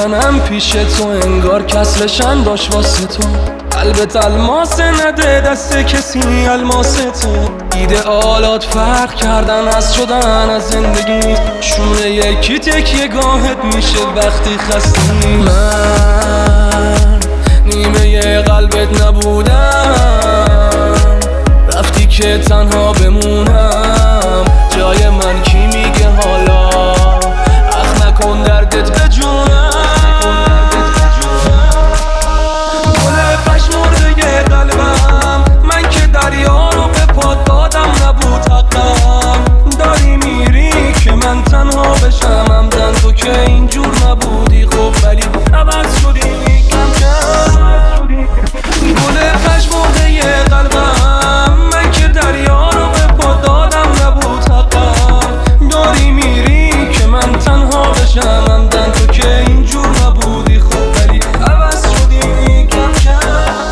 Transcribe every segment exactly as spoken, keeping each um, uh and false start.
منم پیش تو، انگار کسرشن داشت واسه تو. قلبت الماس نده دست کسی الماس تو. ایدئالات فرق کردن از شدن از زندگی، شونه یکی تکیه گاهت میشه وقتی خستی. من نیمه قلبت نبودم، رفتی که تنها بمونم. جای من کی میگه حالا اخ نکن دردت به جونم. گل پشمرده قلبم من که دریا رو به پات دادم، نبود حقم. داری میری که من تنها بشم، همدن تو که اینجور نبودی خب ولی عوض شدی کم کم. گل پشمرده قلبم من که دریا رو به پات دادم، نبود حقم. داری میری که من تنها بشم، همدن تو که اینجور نبودی خب ولی عوض شدی کم کم.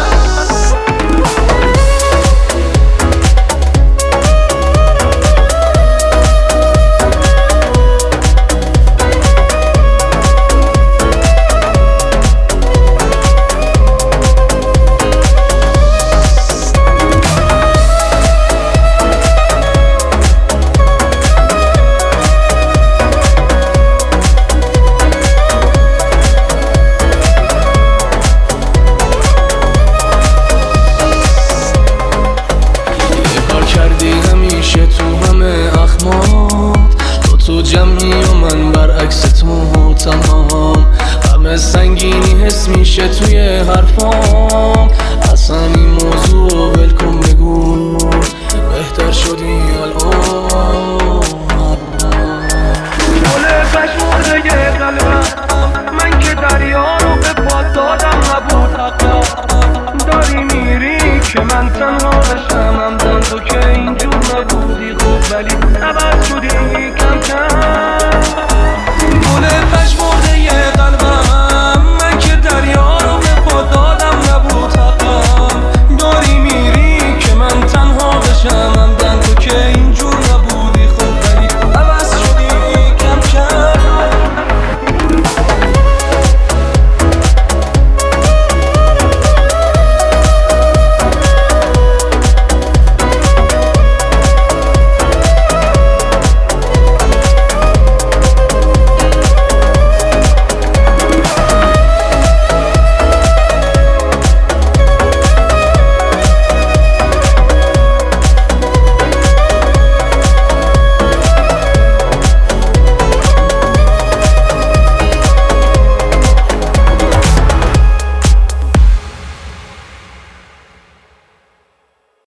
تو همه اخمات تو تو جمعی و من برعکس تو تمام. همه سنگینی حس میشه توی حرفام، اصلا این موضوع ولکن بگو بهتر شدی الان. گل پشمرده قلبم من که دریا رو به پات دادم، نبود حقم. داری میری که من تنها بشم، همدن تو که اینجور نبودی خب ولی عوض شدی کم کم. گل پشمرده